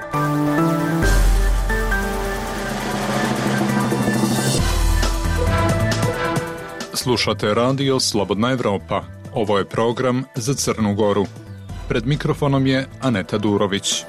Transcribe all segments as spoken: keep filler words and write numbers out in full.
Slušate radio Slobodna Evropa. Ovo je program za Crnu Goru. Pred mikrofonom je Aneta Durović.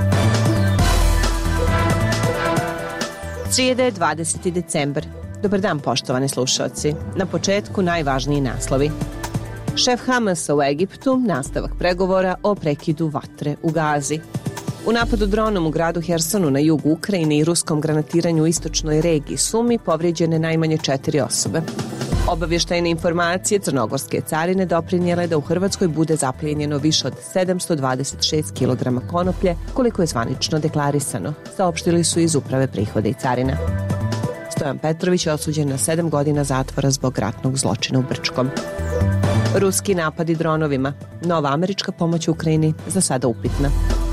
Srijeda je dvadeseti decembar. Dobar dan, poštovani slušalci. Na početku najvažniji naslovi. Šef Hamasa u Egiptu, nastavak pregovora o prekidu vatre u Gazi. U napadu dronom u gradu Hersonu na jugu Ukrajine i ruskom granatiranju u istočnoj regiji Sumi povrijeđene najmanje četiri osobe. Obavještajne informacije crnogorske carine doprinijele da u Hrvatskoj bude zaplijenjeno više od sedamsto dvadeset šest kilograma konoplje, koliko je zvanično deklarisano, saopštili su iz Uprave prihoda i carina. Stojan Petrović je osuđen na sedam godina zatvora zbog ratnog zločina u Brčkom. Ruski napadi dronovima, nova američka pomoć Ukrajini za sada upitna.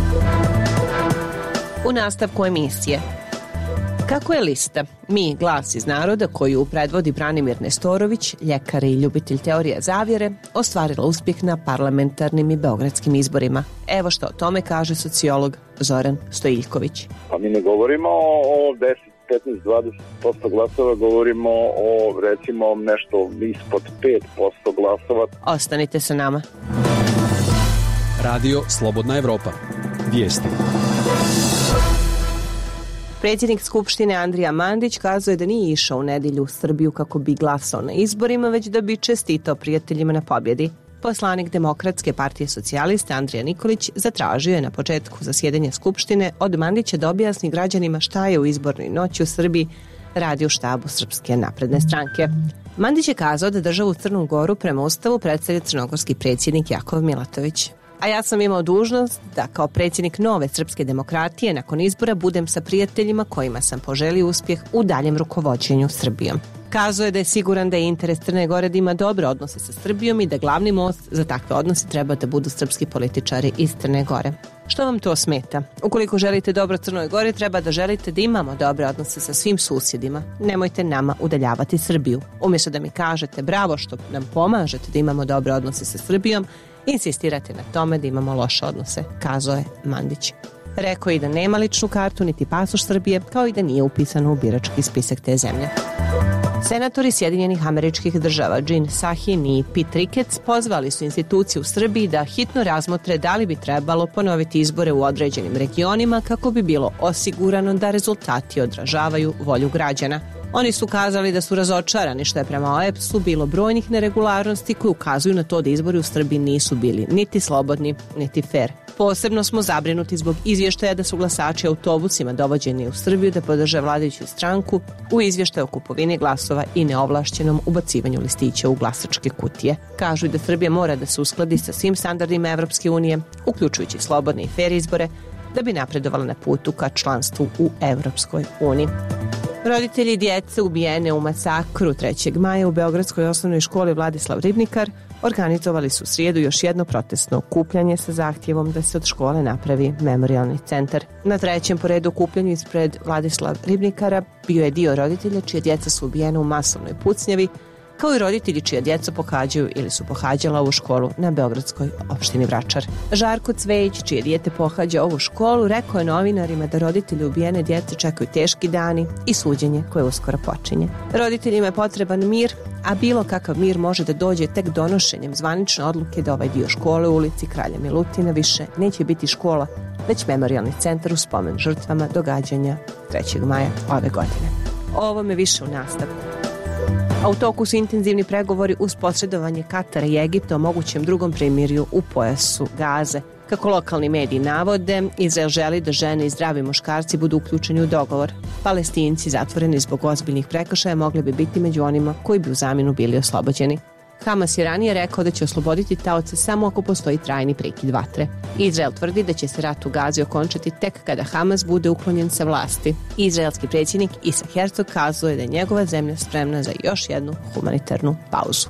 U nastavku emisije. Kako je lista Mi, glas iz naroda, koju predvodi Branimir Nestorović, ljekar i ljubitelj teorije zavjere, ostvarila uspjeh na parlamentarnim i beogradskim izborima? Evo što o tome kaže sociolog Zoran Stojiljković. Pa mi ne govorimo o deset, petnaest, dvadeset posto glasova, govorimo o recimo nešto ispod pet posto glasova. Ostanite sa nama. Radio Slobodna Evropa. Vijesti. Predsjednik Skupštine Andrija Mandić kazuje da nije išao u nedjelju u Srbiju kako bi glasao na izborima, već da bi čestitao prijateljima na pobjedi. Poslanik Demokratske partije socijalista Andrija Nikolić zatražio je na početku zasjedanja Skupštine od Mandića da objasni građanima šta je u izbornoj noći u Srbiji radi u štabu Srpske napredne stranke. Mandić je kazao da državu Crnu Goru prema Ustavu predstavlja crnogorski predsjednik Jakov Milatović. A ja sam imao dužnost da kao predsjednik nove srpske demokratije nakon izbora budem sa prijateljima kojima sam poželio uspjeh u daljem rukovođenju Srbijom. Kazao je da je siguran da je interes Crne Gore da ima dobre odnose sa Srbijom i da glavni most za takve odnose treba da budu srpski političari iz Crne Gore. Što vam to smeta? Ukoliko želite dobro Crnoj Gori, treba da želite da imamo dobre odnose sa svim susjedima. Nemojte nama udaljavati Srbiju. Umjesto da mi kažete bravo što nam pomažete da imamo dobre odnose sa Srbijom, insistirate na tome da imamo loše odnose, kazao je Mandić. Rekao je i da nema ličnu kartu niti pasoš Srbije, kao i da nije upisano u birački spisak te zemlje. Senatori Sjedinjenih Američkih Država Jean Sahin i Pete Ricketts pozvali su institucije u Srbiji da hitno razmotre da li bi trebalo ponoviti izbore u određenim regionima kako bi bilo osigurano da rezultati odražavaju volju građana. Oni su kazali da su razočarani što je prema O E P S-u bilo brojnih neregularnosti koji ukazuju na to da izbori u Srbiji nisu bili niti slobodni, niti fair. Posebno smo zabrinuti zbog izvještaja da su glasači autobusima dovođeni u Srbiju da podrže vladajuću stranku u izvještaju o kupovini glasova i neovlašćenom ubacivanju listića u glasačke kutije. Kažu da Srbija mora da se uskladi sa svim standardima Evropske unije, uključujući slobodne i fair izbore, da bi napredovala na putu ka članstvu u Evropskoj uniji. Roditelji djece ubijene u masakru trećeg maja u Beogradskoj osnovnoj školi Vladislav Ribnikar organizovali su srijedu još jedno protestno okupljanje sa zahtjevom da se od škole napravi memorijalni centar. Na trećem po redu okupljanju ispred Vladislav Ribnikara bio je dio roditelja čije djeca su ubijena u masovnoj pucnjavi, kao i roditelji čija djeca pohađaju ili su pohađala ovu školu na beogradskoj opštini Vračar. Žarko Cvejić, čije dijete pohađa ovu školu, rekao je novinarima da roditelji ubijene djece čekaju teški dani i suđenje koje uskoro počinje. Roditeljima je potreban mir, a bilo kakav mir može da dođe tek donošenjem zvanične odluke da ovaj dio škole u ulici Kralja Milutina više neće biti škola, već memorijalni centar u spomen žrtvama događanja trećeg maja ove godine. O ovome više u nastavku. A u toku su intenzivni pregovori uz posredovanje Katara i Egipta o mogućem drugom primirju u pojasu Gaze. Kako lokalni mediji navode, Izrael želi da žene i zdravi muškarci budu uključeni u dogovor. Palestinci zatvoreni zbog ozbiljnih prekršaja mogli bi biti među onima koji bi u zamjenu bili oslobođeni. Hamas je ranije rekao da će osloboditi taoce samo ako postoji trajni prekid vatre. Izrael tvrdi da će se rat u Gazi okončati tek kada Hamas bude uklonjen sa vlasti. Izraelski predsjednik Isaac Herzog kazuje da je njegova zemlja spremna za još jednu humanitarnu pauzu.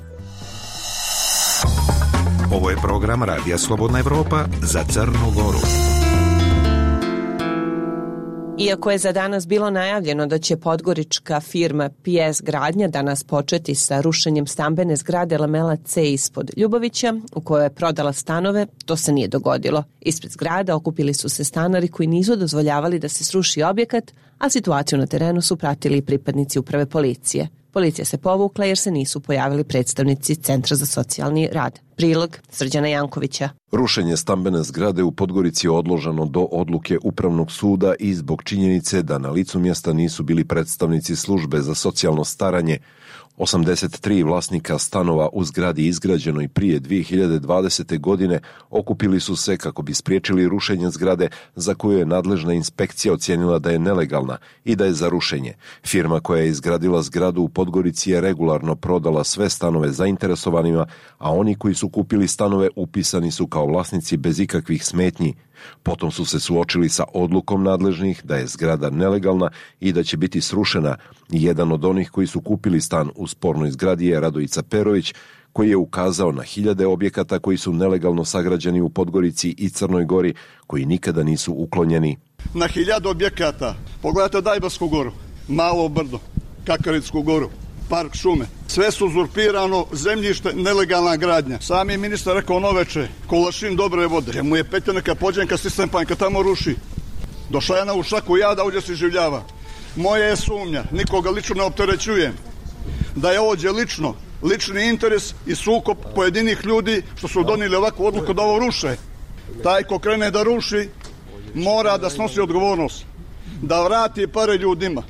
Ovo je program Radija Slobodna Evropa za Crnu Goru. Iako je za danas bilo najavljeno da će podgorička firma P S Gradnja danas početi sa rušenjem stambene zgrade Lamela C ispod Ljubovića, u kojoj je prodala stanove, to se nije dogodilo. Ispred zgrada okupili su se stanari koji nisu dozvoljavali da se sruši objekat, a situaciju na terenu su pratili i pripadnici uprave policije. Policija se povukla jer se nisu pojavili predstavnici Centra za socijalni rad. Prilog Srđana Jankovića. Rušenje stambene zgrade u Podgorici je odloženo do odluke Upravnog suda i zbog činjenice da na licu mjesta nisu bili predstavnici službe za socijalno staranje. osamdeset tri vlasnika stanova u zgradi izgrađenoj prije dvije hiljade dvadesete. godine okupili su se kako bi spriječili rušenje zgrade za koju je nadležna inspekcija ocijenila da je nelegalna i da je za rušenje. Firma koja je izgradila zgradu u Podgorici je regularno prodala sve stanove zainteresovanima, a oni koji su kupili stanove upisani su kao vlasnici bez ikakvih smetnji. Potom su se suočili sa odlukom nadležnih da je zgrada nelegalna i da će biti srušena. Jedan od onih koji su kupili stan u spornoj zgradi je Radojica Perović, koji je ukazao na hiljade objekata koji su nelegalno sagrađeni u Podgorici i Crnoj Gori, koji nikada nisu uklonjeni. Na hiljadu objekata, pogledajte Dajbarsku goru, Malo brdo, Kakaritsku goru, park šume. Sve su uzurpirano, zemljište, nelegalna gradnja. Sami ministar rekao noveče, Kolašin dobre vode. Gdje mu je petja neka pođenka sistem panjka tamo ruši. Došla je na u šaku jada, ovdje se življava. Moja je sumnja, nikoga lično ne opterećujem, da je ovdje lično, lični interes i sukob pojedinih ljudi što su donijeli ovakvu odluku da ovo ruše. Taj ko krene da ruši, mora da snosi odgovornost, da vrati pare ljudima.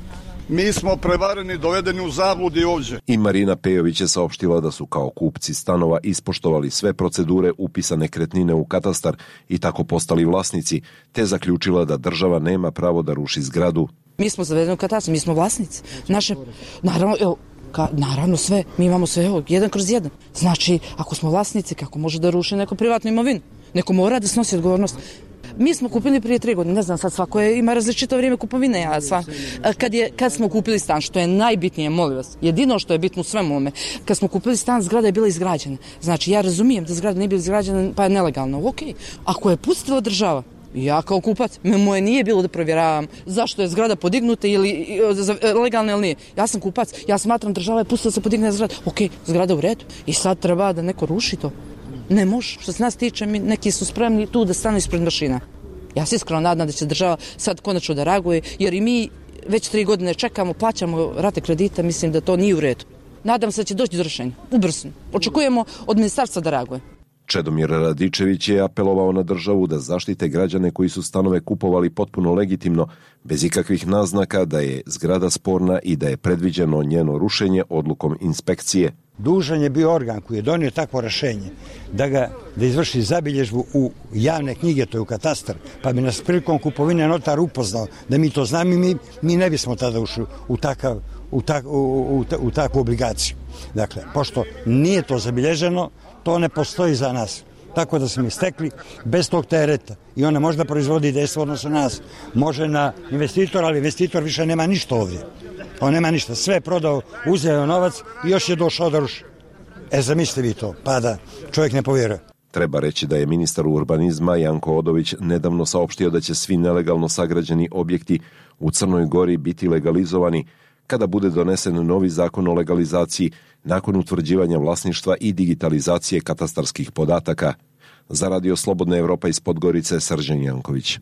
Mi smo prevareni, dovedeni u zabludi ovdje. I Marina Pejović je saopštila da su kao kupci stanova ispoštovali sve procedure upisa nekretnine u katastar i tako postali vlasnici, te zaključila da država nema pravo da ruši zgradu. Mi smo zavedeni u katastar, mi smo vlasnici. Naše, naravno, evo, ka, naravno sve, mi imamo sve, evo, jedan kroz jedan. Znači, ako smo vlasnici, kako može da ruši neko privatnu imovinu? Neko mora da snosi odgovornost. Mi smo kupili prije tri godine, ne znam sad svako je, ima različito vrijeme kupovine, ja sva. Kad, je, kad smo kupili stan, što je najbitnije, molim vas, jedino što je bitno u svemu ome, kad smo kupili stan, zgrada je bila izgrađena. Znači, ja razumijem da zgrada nije bila izgrađena, pa je nelegalno. Ok, ako je pustila država, ja kao kupac, moje nije bilo da provjeravam zašto je zgrada podignuta ili legalna ili nije. Ja sam kupac, ja smatram država je pustila da se podigne zgrada. Ok, zgrada u redu. I sad treba da neko ruši to. Ne može. Što se nas tiče, mi neki su spremni tu da stanu ispred mašina. Ja se iskreno nadam da će država sad konačno da reaguje, jer i mi već tri godine čekamo, plaćamo rate kredita, mislim da to nije u redu. Nadam se da će doći do rješenja, ubrzano. Očekujemo od ministarstva da reaguje. Čedomir Radičević je apelovao na državu da zaštite građane koji su stanove kupovali potpuno legitimno, bez ikakvih naznaka da je zgrada sporna i da je predviđeno njeno rušenje odlukom inspekcije. Dužan je bio organ koji je donio takvo rješenje da ga da izvrši zabilježbu u javne knjige, to je u katastar, pa bi nas prilikom kupovine notar upoznao da mi to znamo i mi, mi ne bismo tada ušli u, takav, u, tak, u, u, u takvu obligaciju. Dakle, pošto nije to zabilježeno, to ne postoji za nas. Tako da smo mi stekli bez tog tereta. I ona možda proizvodi dejstvo odnosno nas. Može na investitor, ali investitor više nema ništa ovdje. On nema ništa. Sve je prodao, uzeo novac i još je došao da ruši. E, zamislite vi to, pa da čovjek ne povjeruje. Treba reći da je ministar urbanizma Janko Odović nedavno saopštio da će svi nelegalno sagrađeni objekti u Crnoj Gori biti legalizovani kada bude donesen novi zakon o legalizaciji nakon utvrđivanja vlasništva i digitalizacije katastarskih podataka. Za Radio Slobodna Evropa iz Podgorice, Srđan Janković.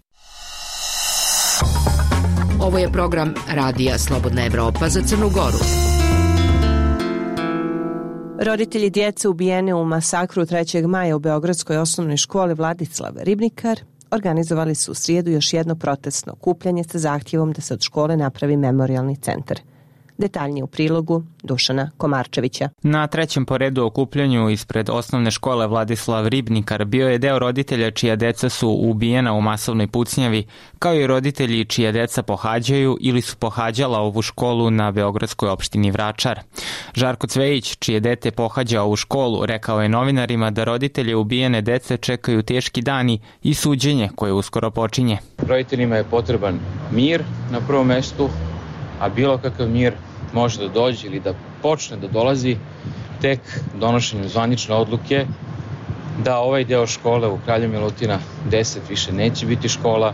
Ovo je program Radija Slobodna Evropa za Crnu Goru. Roditelji djece ubijene u masakru trećeg maja u Beogradskoj osnovnoj školi Vladislav Ribnikar organizovali su u srijedu još jedno protestno okupljanje sa zahtjevom da se od škole napravi memorijalni centar. Detaljnije u prilogu Dušana Komarčevića. Na trećem po redu okupljanju ispred osnovne škole Vladislav Ribnikar bio je deo roditelja čija deca su ubijena u masovnoj pucnjavi, kao i roditelji čija deca pohađaju ili su pohađala ovu školu na beogradskoj opštini Vračar. Žarko Cvejić, čije dete pohađa ovu školu, rekao je novinarima da roditelje ubijene dece čekaju teški dani i suđenje koje uskoro počinje. Roditeljima je potreban mir na prvom mestu, a bilo kakav mir može da dođe ili da počne da dolazi tek donošenjem zvanične odluke da ovaj deo škole u Kralja Milutina deset više neće biti škola,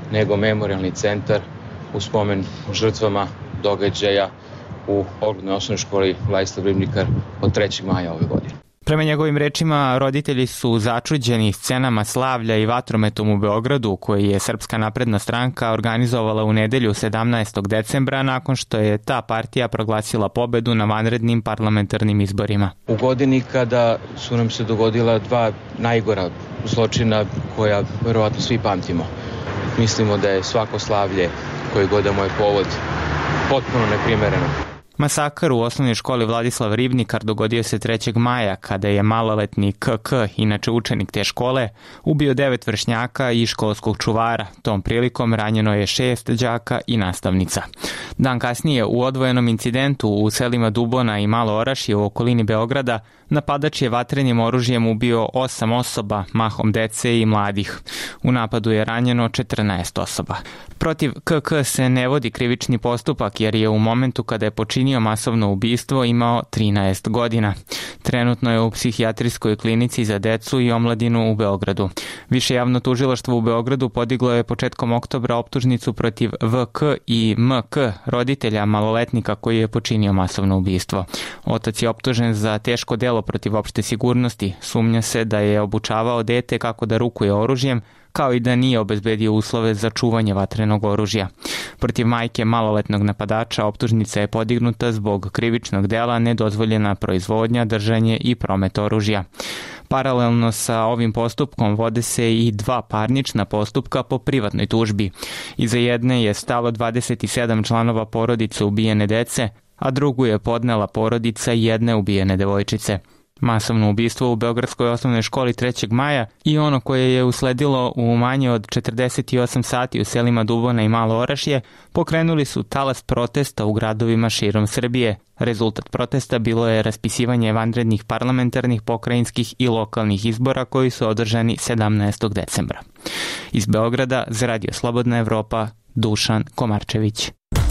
nego memorijalni centar u spomen žrtvama događaja u oglednoj osnovnoj školi Vladislav Ribnikar od trećeg maja ove godine. Prema njegovim rečima, roditelji su začuđeni scenama slavlja i vatrometom u Beogradu, koji je Srpska napredna stranka organizovala u nedelju sedamnaestog decembra nakon što je ta partija proglasila pobedu na vanrednim parlamentarnim izborima. U godini kada su nam se dogodila dva najgora zločina koja verovatno svi pamtimo. Mislimo da je svako slavlje koji god da mu je povod potpuno neprimereno. Masakar u osnovnoj školi Vladislav Ribnikar dogodio se trećeg maja kada je maloletni K K, inače učenik te škole, ubio devet vršnjaka i školskog čuvara. Tom prilikom ranjeno je šest đaka i nastavnica. Dan kasnije u odvojenom incidentu u selima Dubona i Malo Orašje u okolini Beograda napadač je vatrenim oružjem ubio osam osoba, mahom dece i mladih. U napadu je ranjeno četrnaest osoba. Protiv K K se ne vodi krivični postupak jer je u momentu kada je počinio masovno ubistvo imao trinaest godina. Trenutno je u psihijatrijskoj klinici za decu i omladinu u Beogradu. Više javno tužilaštvo u Beogradu podiglo je početkom oktobra optužnicu protiv V K i M K, roditelja maloletnika koji je počinio masovno ubistvo. Otac je optužen za teško delo protiv opšte sigurnosti. Sumnja se da je obučavao dete kako da rukuje oružjem, kao i da nije obezbedio uslove za čuvanje vatrenog oružja. Protiv majke maloletnog napadača optužnica je podignuta zbog krivičnog dela nedozvoljena proizvodnja, držanje i promet oružja. Paralelno sa ovim postupkom vode se i dva parnična postupka po privatnoj tužbi. Iza jedne je stalo dvadeset sedam članova porodice ubijene dece, a drugu je podnela porodica jedne ubijene devojčice. Masovno ubistvo u Beogradskoj osnovnoj školi trećeg maja i ono koje je usledilo u manje od četrdeset osam sati u selima Dubona i Malo Orašje pokrenuli su talas protesta u gradovima širom Srbije. Rezultat protesta bilo je raspisivanje vanrednih parlamentarnih, pokrajinskih i lokalnih izbora koji su održani sedamnaestog decembra. Iz Beograda za Radio Slobodna Evropa, Dušan Komarčević.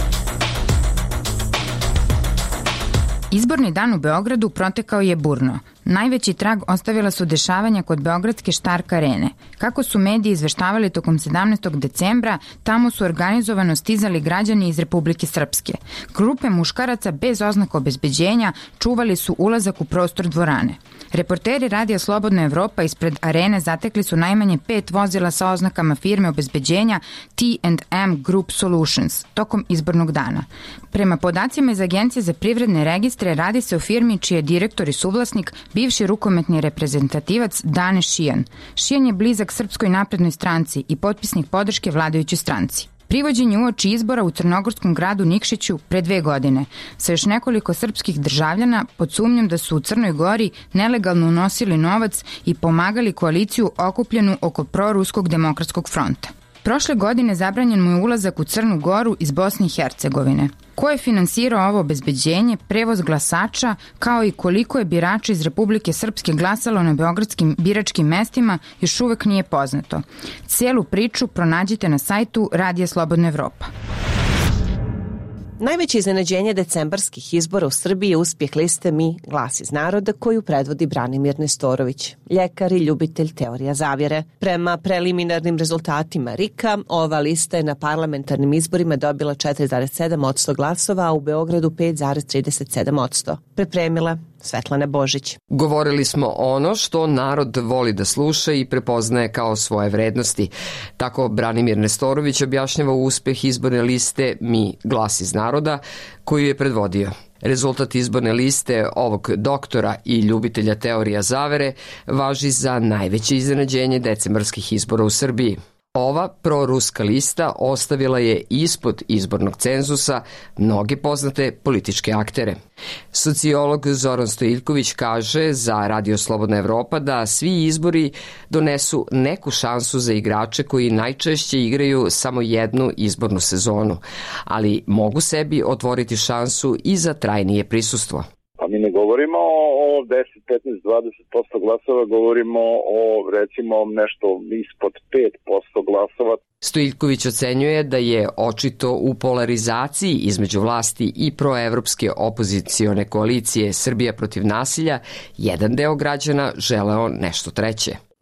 Izborni dan u Beogradu protekao je burno. Najveći trag ostavila su dešavanja kod beogradske Štark arene. Kako su mediji izveštavali tokom sedamnaestog decembra, tamo su organizovano stizali građani iz Republike Srpske. Grupe muškaraca bez oznaka obezbeđenja čuvali su ulazak u prostor dvorane. Reporteri Radija Slobodna Evropa ispred arene zatekli su najmanje pet vozila sa oznakama firme obezbeđenja T and M Group Solutions tokom izbornog dana. Prema podacima iz Agencije za privredne registre radi se o firmi čiji je direktor i suvlasnik bivši rukometni reprezentativac Dane Šijan. Šijan je blizak Srpskoj naprednoj stranci i potpisnik podrške vladajućoj stranci. Privođen je uoči izbora u crnogorskom gradu Nikšiću pre dve godine sa još nekoliko srpskih državljana pod sumnjom da su u Crnoj Gori nelegalno unosili novac i pomagali koaliciju okupljenu oko proruskog demokratskog fronta. Prošle godine zabranjen mu je ulazak u Crnu Goru iz Bosne i Hercegovine. Ko je finansirao ovo obezbeđenje, prevoz glasača, kao i koliko je birača iz Republike Srpske glasalo na beogradskim biračkim mestima, još uvek nije poznato. Cijelu priču pronađite na sajtu Radija Slobodna Evropa. Najveće iznenađenje decembarskih izbora u Srbiji je uspjeh liste Mi, glas iz naroda, koju predvodi Branimir Nestorović, ljekar i ljubitelj teorija zavjere. Prema preliminarnim rezultatima R I K-a, ova lista je na parlamentarnim izborima dobila četiri zarez sedam posto glasova, a u Beogradu pet zarez trideset sedam posto. Pripremila Svetlana Božić. Govorili smo ono što narod voli da sluša i prepoznaje kao svoje vrednosti. Tako Branimir Nestorović objašnjava uspeh izborne liste Mi, glas iz naroda, koju je predvodio. Rezultat izborne liste ovog doktora i ljubitelja teorija zavere važi za najveće iznenađenje decembarskih izbora u Srbiji. Ova proruska lista ostavila je ispod izbornog cenzusa mnoge poznate političke aktere. Sociolog Zoran Stojiljković kaže za Radio Slobodna Evropa da svi izbori donesu neku šansu za igrače koji najčešće igraju samo jednu izbornu sezonu, ali mogu sebi otvoriti šansu i za trajnije prisustvo. Pa mi ne govorimo o deset, petnaest, dvadeset posto glasova, govorimo o recimo nešto ispod pet posto glasova. Stojiljković ocenjuje da je očito u polarizaciji između vlasti i proevropske opozicione koalicije Srbija protiv nasilja jedan deo građana želeo nešto treće.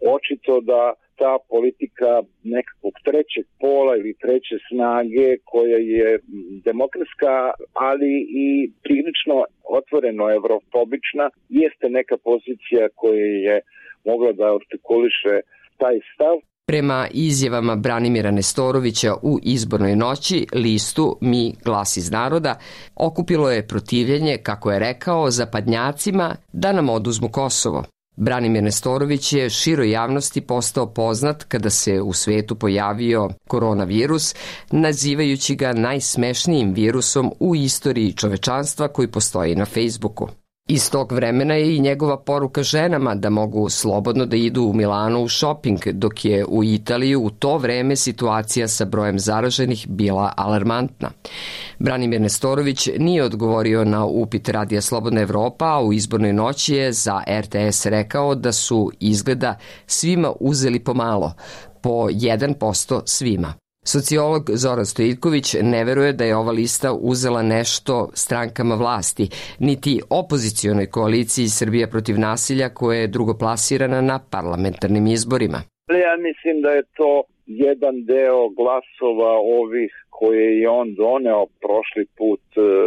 očito da ta politika nekakvog trećeg pola ili treće snage koja je demokratska, ali i prilično otvoreno evropobična, jeste neka pozicija koja je mogla da artikuliše taj stav. Prema izjavama Branimira Nestorovića u izbornoj noći, listu Mi glas iz naroda okupilo je protivljenje, kako je rekao, zapadnjacima da nam oduzmu Kosovo. Branimir Nestorović je široj javnosti postao poznat kada se u svetu pojavio koronavirus, nazivajući ga najsmešnijim virusom u istoriji čovečanstva koji postoji na Facebooku. Iz tog vremena je i njegova poruka ženama da mogu slobodno da idu u Milanu u šoping, dok je u Italiji u to vreme situacija sa brojem zaraženih bila alarmantna. Branimir Nestorović nije odgovorio na upit Radija Slobodna Evropa, a u izbornoj noći je za R T S rekao da su izgleda svima uzeli pomalo, po jedan posto svima. Sociolog Zoran Stojiljković ne veruje da je ova lista uzela nešto strankama vlasti, niti opozicionoj koaliciji Srbija protiv nasilja koja je drugoplasirana na parlamentarnim izborima. Ja mislim da je to jedan deo glasova ovih koje je on doneo prošli put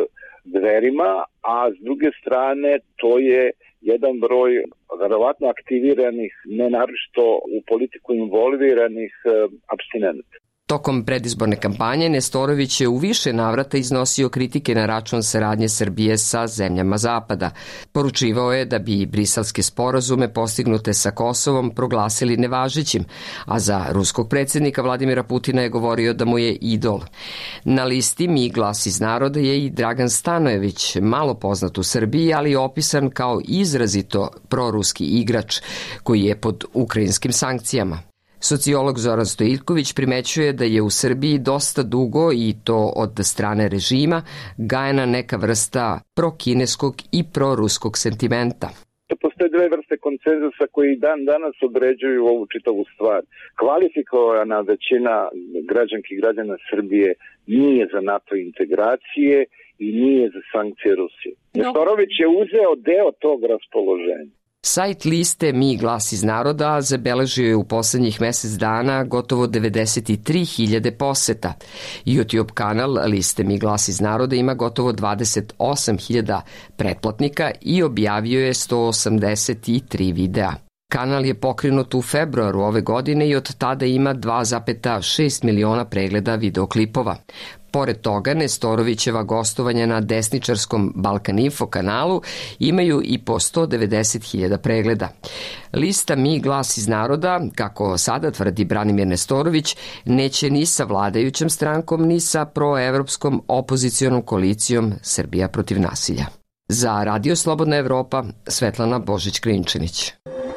Dverima, a s druge strane to je jedan broj verovatno aktiviranih, ne naročito u politiku involviranih apstinenata. Tokom predizborne kampanje Nestorović je u više navrata iznosio kritike na račun saradnje Srbije sa zemljama Zapada. Poručivao je da bi briselske sporazume postignute sa Kosovom proglasili nevažećim, a za ruskog predsjednika Vladimira Putina je govorio da mu je idol. Na listi Mi glas iz naroda je i Dragan Stanojević, malo poznat u Srbiji, ali opisan kao izrazito proruski igrač koji je pod ukrajinskim sankcijama. Sociolog Zoran Stojiljković primećuje da je u Srbiji dosta dugo, i to od strane režima, gajena neka vrsta prokineskog i proruskog sentimenta. Postoje dve vrste konsenzusa koji dan danas određuju ovu čitavu stvar. Kvalifikovana većina građanki i građana Srbije nije za NATO integracije i nije za sankcije Rusije. Nestorović je uzeo deo tog raspoloženja. Sajt liste Mi glas iz naroda zabeležio je u poslednjih mesec dana gotovo devedeset tri hiljade poseta. YouTube kanal liste Mi glas iz naroda ima gotovo dvadeset osam hiljada pretplatnika i objavio je sto osamdeset tri videa. Kanal je pokrenut u februaru ove godine i od tada ima dva zarez šest miliona pregleda videoklipova. Pored toga, Nestorovićeva gostovanja na desničarskom Balkan Info kanalu imaju i po sto devedeset hiljada pregleda. Lista Mi glas iz naroda, kako sada tvrdi Branimir Nestorović, neće ni sa vladajućom strankom, ni sa proevropskom opozicionom koalicijom Srbija protiv nasilja. Za Radio Slobodna Evropa, Svetlana Božić-Klinčanić.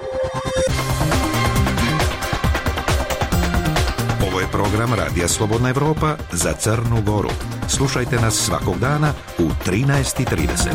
Ovo je program Radija Slobodna Evropa za Crnu Goru. Slušajte nas svakog dana u trinaest i trideset.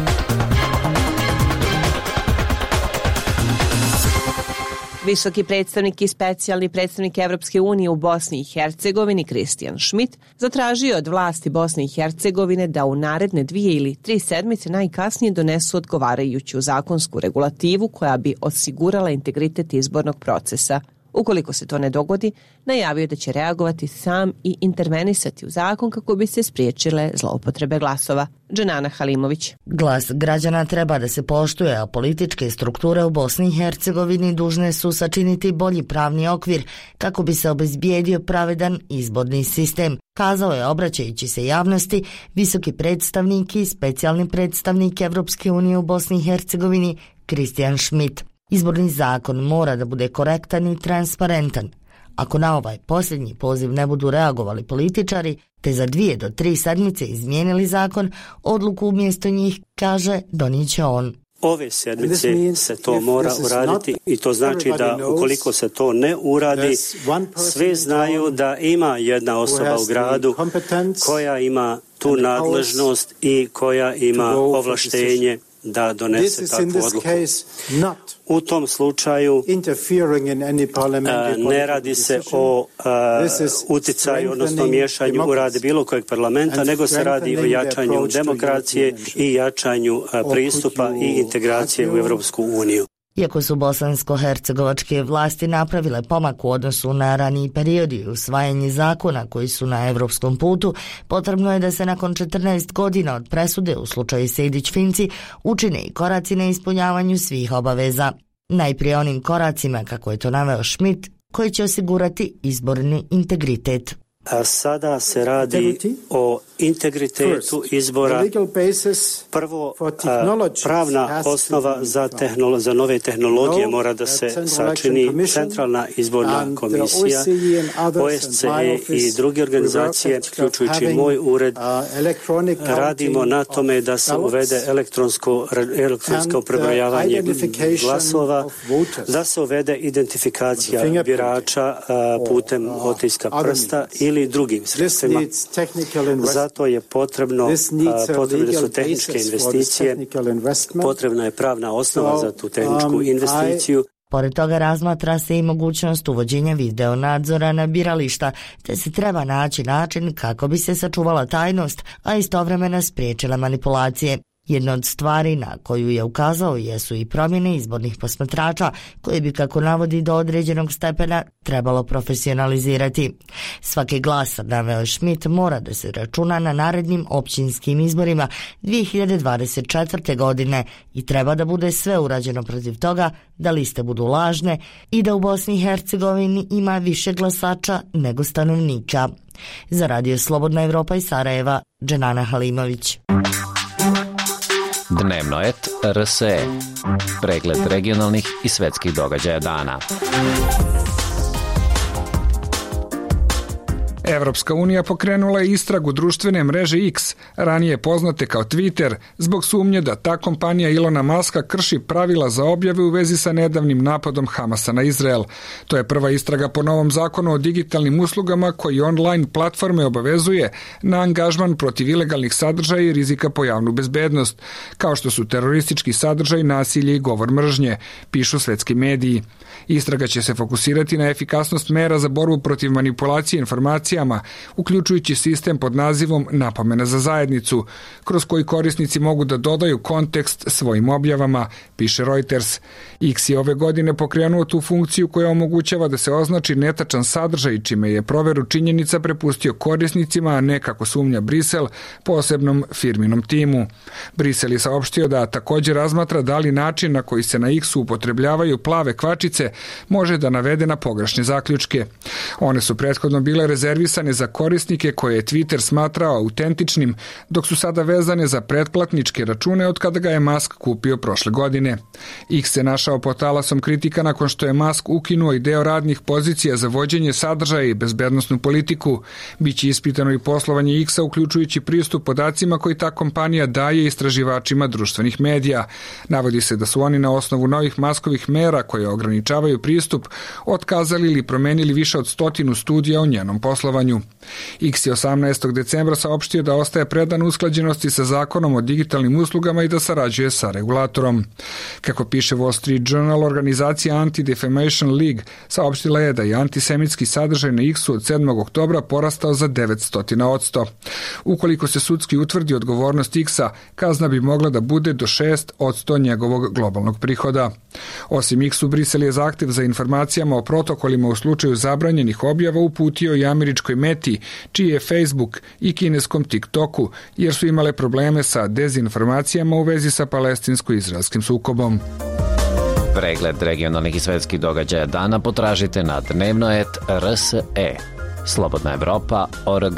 Visoki predstavnik i specijalni predstavnik Evropske unije u Bosni i Hercegovini Kristijan Šmit zatražio od vlasti Bosne i Hercegovine da u naredne dvije ili tri sedmice najkasnije donesu odgovarajuću zakonsku regulativu koja bi osigurala integritet izbornog procesa. Ukoliko se to ne dogodi, najavio da će reagovati sam i intervenisati u zakon kako bi se spriječile zloupotrebe glasova. Dženana Halimović. Glas građana treba da se poštuje, a političke strukture u Bosni i Hercegovini dužne su sačiniti bolji pravni okvir kako bi se obezbijedio pravedan izborni sistem, kazao je obraćajući se javnosti visoki predstavnik i specijalni predstavnik Evropske unije u Bosni i Hercegovini Kristijan Šmit. Izborni zakon mora da bude korektan i transparentan. Ako na ovaj posljednji poziv ne budu reagovali političari, te za dvije do tri sedmice izmijenili zakon, odluku umjesto njih, kaže, donijet će on. Ove sedmice se to mora uraditi i to znači da ukoliko se to ne uradi, svi znaju da ima jedna osoba u gradu koja ima tu nadležnost i koja ima ovlaštenje da donese takvu odluku. U tom slučaju ne radi se o uticaju, odnosno miješanju u rad bilo kojeg parlamenta, nego se radi o jačanju demokracije i jačanju pristupa i integracije u Evropsku uniju. Iako su bosansko-hercegovačke vlasti napravile pomak u odnosu na raniji period i usvajanje zakona koji su na evropskom putu, potrebno je da se nakon četrnaest godina od presude u slučaju Sejdić-Finci učine i koraci na ispunjavanju svih obaveza. Najprije onim koracima, kako je to naveo Schmidt, koji će osigurati izborni integritet. A sada se radi o integritetu izbora. Prvo, pravna osnova za, tehnolo- za nove tehnologije mora da se sačini. Centralna izborna komisija, O S C E i druge organizacije, uključujući moj ured, radimo na tome da se uvede elektronsko, elektronsko prebrojavanje glasova, da se uvede identifikacija birača putem otiska prsta ili drugim sredstvima. Zato je potrebno, potrebne su tehničke investicije, potrebna je pravna osnova za tu tehničku investiciju. Pored toga razmatra se i mogućnost uvođenja video nadzora na birališta, te se treba naći način kako bi se sačuvala tajnost, a istovremeno spriječile manipulacije. Jedna od stvari na koju je ukazao jesu i promjene izbornih posmatrača, koje bi, kako navodi, do određenog stepena trebalo profesionalizirati. Svaki glas, naveo Schmidt, mora da se računa na narednim općinskim izborima dvije hiljade dvadeset četvrte. godine i treba da bude sve urađeno protiv toga da liste budu lažne i da u Bosni i Hercegovini ima više glasača nego stanovnika. Za Radio Slobodna Evropa iz Sarajeva, Dženana Halimović. Dnevno et R S E. Pregled regionalnih i svetskih događaja dana. Evropska unija pokrenula je istragu društvene mreže X, ranije poznate kao Twitter, zbog sumnje da ta kompanija Ilona Maska krši pravila za objave u vezi sa nedavnim napadom Hamasa na Izrael. To je prva istraga po novom zakonu o digitalnim uslugama koji online platforme obavezuje na angažman protiv ilegalnih sadržaja i rizika po javnu bezbednost, kao što su teroristički sadržaj, nasilje i govor mržnje, pišu svetski mediji. Istraga će se fokusirati na efikasnost mera za borbu protiv manipulacije informacijama, uključujući sistem pod nazivom Napomena za zajednicu, kroz koji korisnici mogu da dodaju kontekst svojim objavama, piše Reuters. X je ove godine pokrenuo tu funkciju koja omogućava da se označi netačan sadržaj, čime je proveru činjenica prepustio korisnicima, a ne, kako sumnja Brisel, posebnom firminom timu. Brisel je saopštio da također razmatra da li način na koji se na X-u upotrebljavaju plave kvačice može da navede na pogrešne zaključke. One su prethodno bile rezervisane za korisnike koje je Twitter smatrao autentičnim, dok su sada vezane za pretplatničke račune od kada ga je Musk kupio prošle godine. X se našao pod talasom kritika nakon što je Musk ukinuo i deo radnih pozicija za vođenje sadržaja i bezbednosnu politiku. Biće ispitano i poslovanje X-a, uključujući pristup podacima koji ta kompanija daje istraživačima društvenih medija. Navodi se da su oni na osnovu novih Muskovih mera koje ograničavaju pristup otkazali ili promenili više od stotinu studija o njenom poslovanju. X je osamnaestog decembra saopštio da ostaje predan usklađenosti sa zakonom o digitalnim uslugama i da sarađuje sa regulatorom. Kako piše Wall Street Journal, organizacija Anti-Defamation League saopštila je da je antisemitski sadržaj na X-u od sedmog oktobra porastao za devetsto posto. Ukoliko se sudski utvrdi odgovornost X-a, kazna bi mogla da bude do šest posto njegovog globalnog prihoda. Osim X-u, Brisel je zahtev za informacijama o protokolima u slučaju zabranjenih objava uputio i američkoj Meti, čiji je Facebook, i kineskom TikToku, jer su imale probleme sa dezinformacijama u vezi sa palestinsko-izraelskim sukobom. Pregled regionalnih i svetskih događaja dana potražite na dnevno et R S E. Slobodna Evropa точка org.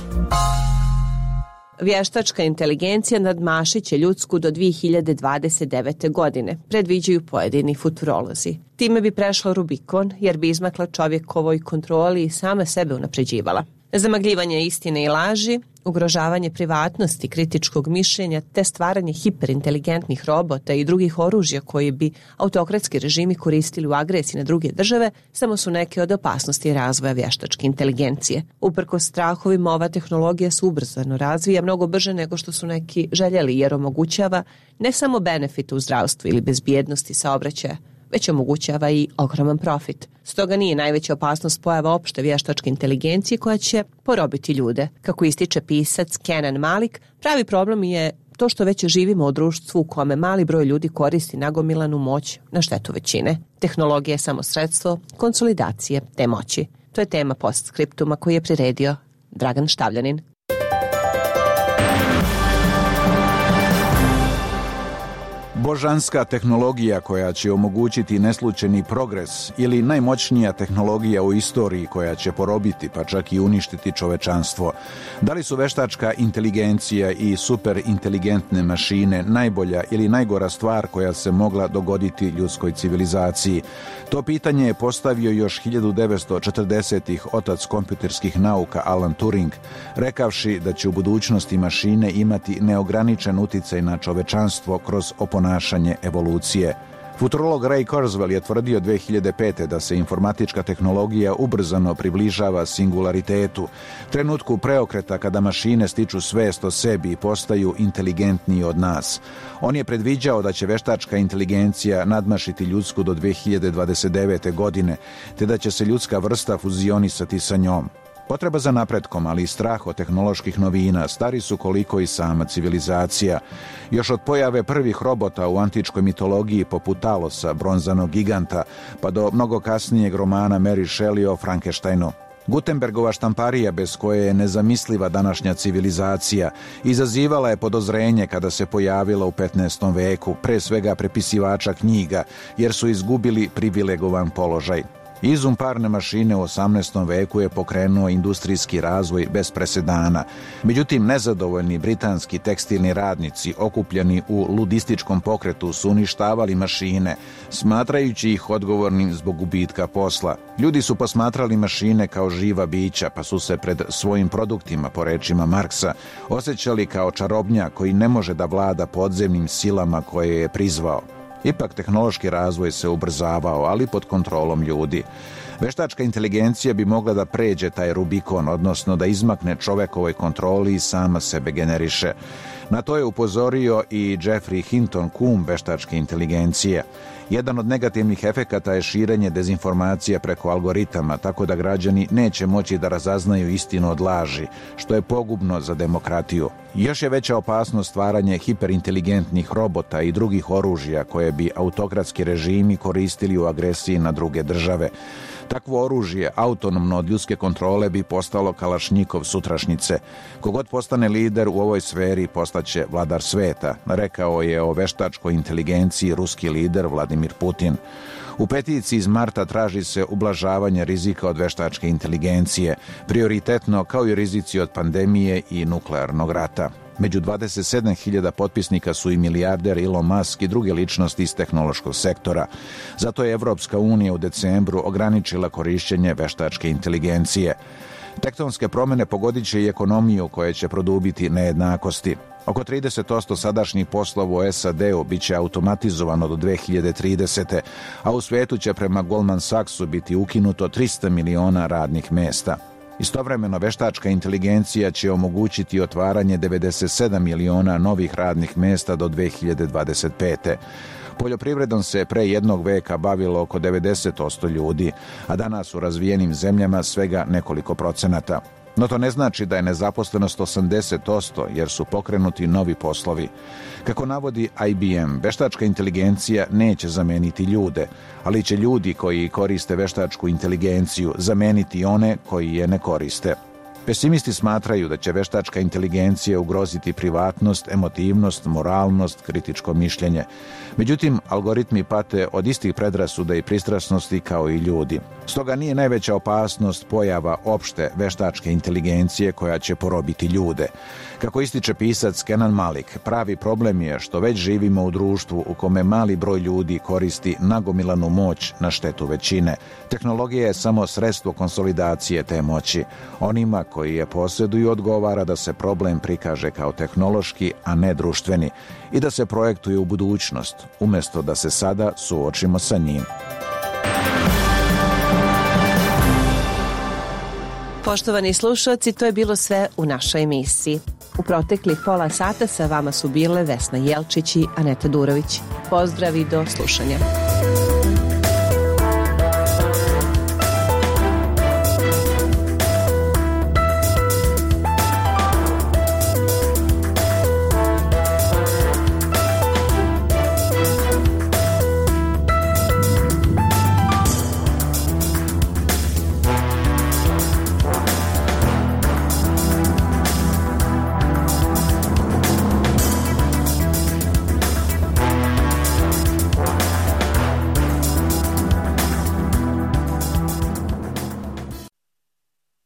Vještačka inteligencija nadmašiće ljudsku do dvije hiljade dvadeset devete. godine, predviđaju pojedini futurolozi. Time bi prešla Rubikon, jer bi izmakla čovjekovoj kontroli i sama sebe unapređivala. Zamagljivanje istine i laži, ugrožavanje privatnosti, kritičkog mišljenja te stvaranje hiperinteligentnih robota i drugih oružja koji bi autokratski režimi koristili u agresiji na druge države samo su neke od opasnosti razvoja vještačke inteligencije. Uprkos strahovima, ova tehnologija se ubrzano razvija mnogo brže nego što su neki željeli, jer omogućava ne samo benefit u zdravstvu ili bezbjednosti saobraćaja, već omogućava i ogroman profit. Stoga nije najveća opasnost pojava opšte vještačke inteligencije koja će porobiti ljude. Kako ističe pisac Kenan Malik, pravi problem je to što već živimo u društvu u kome mali broj ljudi koristi nagomilanu moć na štetu većine. Tehnologija je samo sredstvo konsolidacije te moći. To je tema postskriptuma koji je priredio Dragan Štavljanin. Božanska tehnologija koja će omogućiti neslučajni progres ili najmoćnija tehnologija u istoriji koja će porobiti pa čak i uništiti čovečanstvo. Da li su veštačka inteligencija i superinteligentne mašine najbolja ili najgora stvar koja se mogla dogoditi ljudskoj civilizaciji? To pitanje je postavio još hiljadu devetsto četrdesetih otac kompjuterskih nauka Alan Turing, rekavši da će u budućnosti mašine imati neograničen uticaj na čovečanstvo kroz oponašanje evolucije. Futurolog Ray Kurzweil je tvrdio dve hiljade pete da se informatička tehnologija ubrzano približava singularitetu, trenutku preokreta kada mašine stiču svest o sebi i postaju inteligentniji od nas. On je predviđao da će veštačka inteligencija nadmašiti ljudsku do dve hiljade dvadeset devete. godine, te da će se ljudska vrsta fuzionisati sa njom. Potreba za napretkom, ali i strah od tehnoloških novina stari su koliko i sama civilizacija. Još od pojave prvih robota u antičkoj mitologiji poput Talosa, bronzanog giganta, pa do mnogo kasnijeg romana Mary Shelley o Frankensteinu. Gutenbergova štamparija, bez koje je nezamisliva današnja civilizacija, izazivala je podozrenje kada se pojavila u petnaestom veku, pre svega prepisivača knjiga, jer su izgubili privilegovan položaj. Izum parne mašine u osamnaestom veku je pokrenuo industrijski razvoj bez presedana. Međutim, nezadovoljni britanski tekstilni radnici okupljeni u ludističkom pokretu su uništavali mašine, smatrajući ih odgovornim zbog gubitka posla. Ljudi su posmatrali mašine kao živa bića, pa su se pred svojim produktima, po rečima Marksa, osjećali kao čarobnjak koji ne može da vlada podzemnim silama koje je prizvao. Ipak tehnološki razvoj se ubrzavao, ali pod kontrolom ljudi. Veštačka inteligencija bi mogla da pređe taj Rubikon, odnosno da izmakne čovekovoj kontroli i sama sebe generiše. Na to je upozorio i Jeffrey Hinton, kum veštačke inteligencije. Jedan od negativnih efekata je širenje dezinformacija preko algoritama, tako da građani neće moći da razaznaju istinu od laži, što je pogubno za demokratiju. Još je veća opasnost stvaranje hiperinteligentnih robota i drugih oružja koje bi autokratski režimi koristili u agresiji na druge države. Takvo oružje, autonomno od ljudske kontrole, bi postalo kalašnjikov sutrašnjice. Kogod postane lider u ovoj sferi postaće vladar sveta, rekao je o veštačkoj inteligenciji ruski lider Vladimir Putin. U peticiji iz marta traži se ublažavanje rizika od veštačke inteligencije, prioritetno kao i rizici od pandemije i nuklearnog rata. Među dvadeset sedam hiljada potpisnika su i milijarder Elon Musk i druge ličnosti iz tehnološkog sektora. Zato je Evropska unija u decembru ograničila korišćenje veštačke inteligencije. Tektonske promene pogodit će i ekonomiju koja će produbiti nejednakosti. Oko trideset posto sadašnjih poslova u S A D-u bit će automatizovano do dve hiljade tridesete. a u svetu će prema Goldman Sachsu biti ukinuto trista miliona radnih mesta. Istovremeno, veštačka inteligencija će omogućiti otvaranje devedeset sedam miliona novih radnih mesta do dve hiljade dvadeset pete. Poljoprivredom se pre jednog veka bavilo oko devedeset posto ljudi, a danas u razvijenim zemljama svega nekoliko procenata. No to ne znači da je nezaposlenost osamdeset posto, jer su pokrenuti novi poslovi. Kako navodi I B M, veštačka inteligencija neće zameniti ljude, ali će ljudi koji koriste veštačku inteligenciju zameniti one koji je ne koriste. Pesimisti smatraju da će veštačka inteligencija ugroziti privatnost, emotivnost, moralnost, kritičko mišljenje. Međutim, algoritmi pate od istih predrasuda i pristrasnosti kao i ljudi. Stoga nije najveća opasnost pojava opšte veštačke inteligencije koja će porobiti ljude. Kako ističe pisac Kenan Malik, pravi problem je što već živimo u društvu u kome mali broj ljudi koristi nagomilanu moć na štetu većine. Tehnologija je samo sredstvo konsolidacije te moći. Onima koji je posjeduju odgovara da se problem prikaže kao tehnološki, a ne društveni, i da se projektuje u budućnost, umjesto da se sada suočimo sa njim. Poštovani slušalci, to je bilo sve u našoj emisiji. U proteklih pola sata sa vama su bile Vesna Jelčić i Aneta Durović. Pozdrav i do slušanja.